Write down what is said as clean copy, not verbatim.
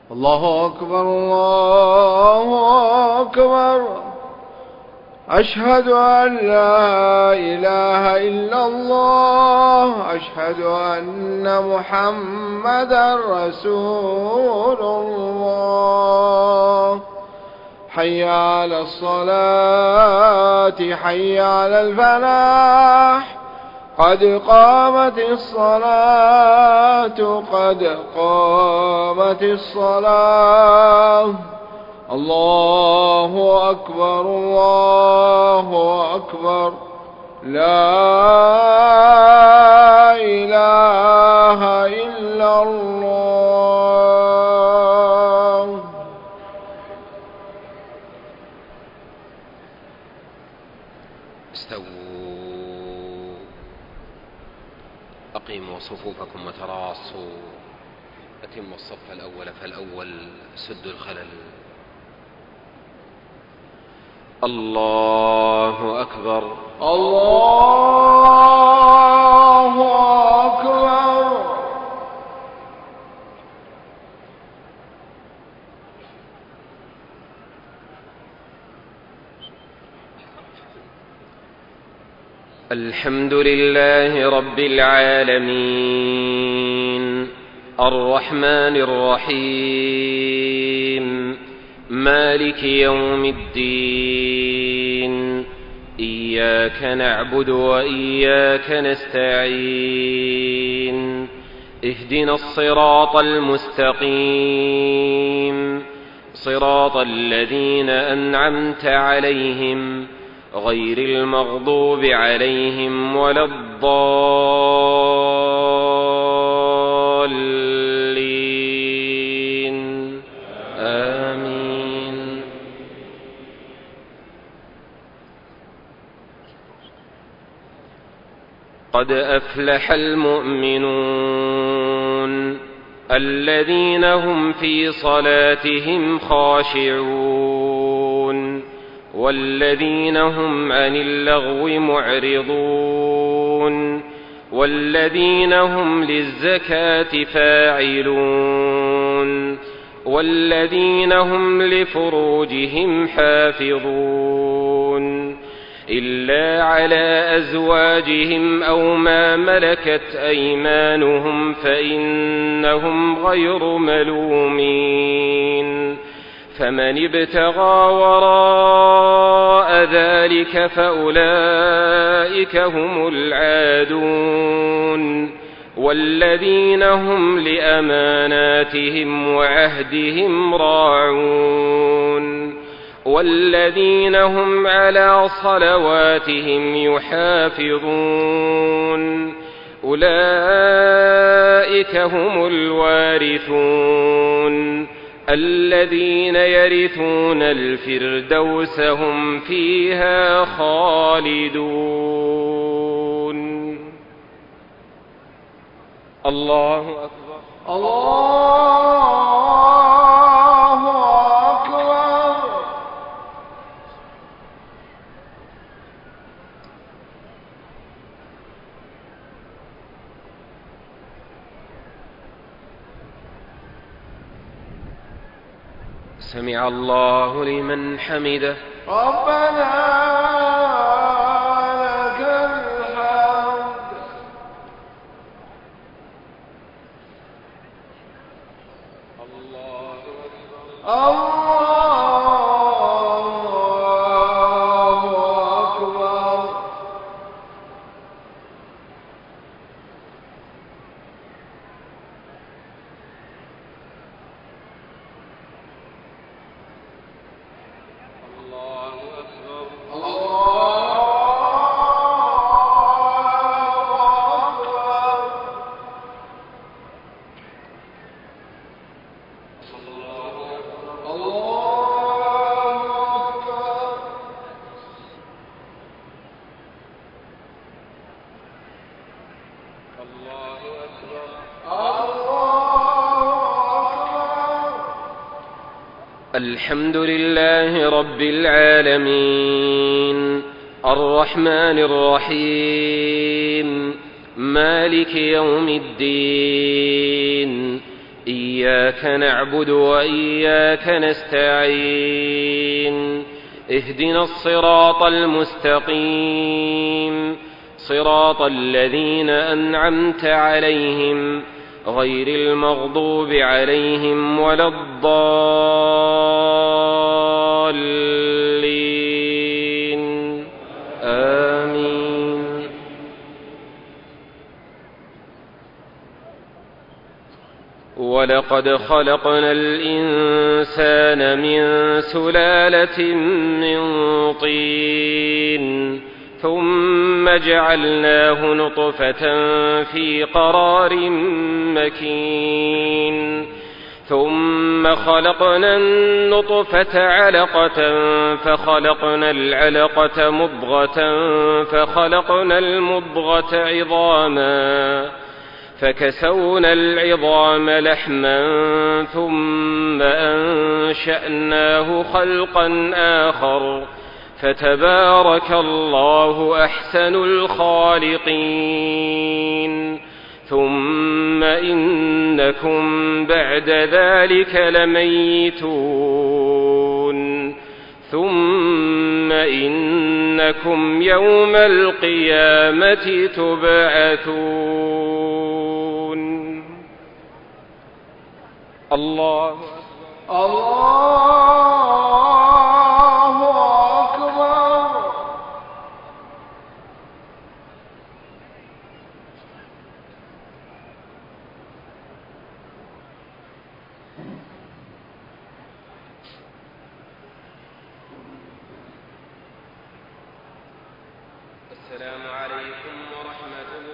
الله أكبر الله أكبر. أشهد أن لا إله إلا الله. أشهد أن محمدا رسول الله. حي على الصلاة حي على الفلاح. قد قامت الصلاة قد قامت الصلاة. الله أكبر الله أكبر. لا إله إلا الله. استووا. أقيموا صفوفكم وتراصوا. أتموا الصف الأول فالأول. سدوا الخلل. الله أكبر الله أكبر. الحمد لله رب العالمين الرحمن الرحيم مالك يوم الدين. إياك نعبد وإياك نستعين. اهدنا الصراط المستقيم صراط الذين أنعمت عليهم غير المغضوب عليهم ولا الضالين. آمين. قد أفلح المؤمنون الذين هم في صلاتهم خاشعون والذين هم عن اللغو معرضون والذين هم للزكاة فاعلون والذين هم لفروجهم حافظون إلا على أزواجهم أو ما ملكت أيمانهم فإنهم غير ملومين. فمن ابتغى وراء ذلك فأولئك هم العادون والذين هم لأماناتهم وعهدهم راعون والذين هم على صلواتهم يحافظون. أولئك هم الوارثون الذين يرثون الفردوس هم فيها خالدون. الله أكبر الله أكبر. سمع الله لمن حمده. ربنا لك الحمد. الله أكبر الله أكبر. الله أكبر الحمد لله رب العالمين الرحمن الرحيم مالك يوم الدين. إياك نعبد وإياك نستعين اهدنا الصراط المستقيم صراط الذين أنعمت عليهم غير المغضوب عليهم ولا الضالين آمين. ولقد خلقنا الإنسان من سلالة من طين ثم جعلناه نطفة في قرار مكين ثم خلقنا النطفة علقة فخلقنا العلقة مضغة فخلقنا المضغة عظاما فكسونا العظام لحما ثم أنشأناه خلقا آخر فتبارك الله أحسن الخالقين. ثم إنكم بعد ذلك لميتون ثم إنكم يوم القيامة تبعثون. الله أكبر. السلام عليكم ورحمة الله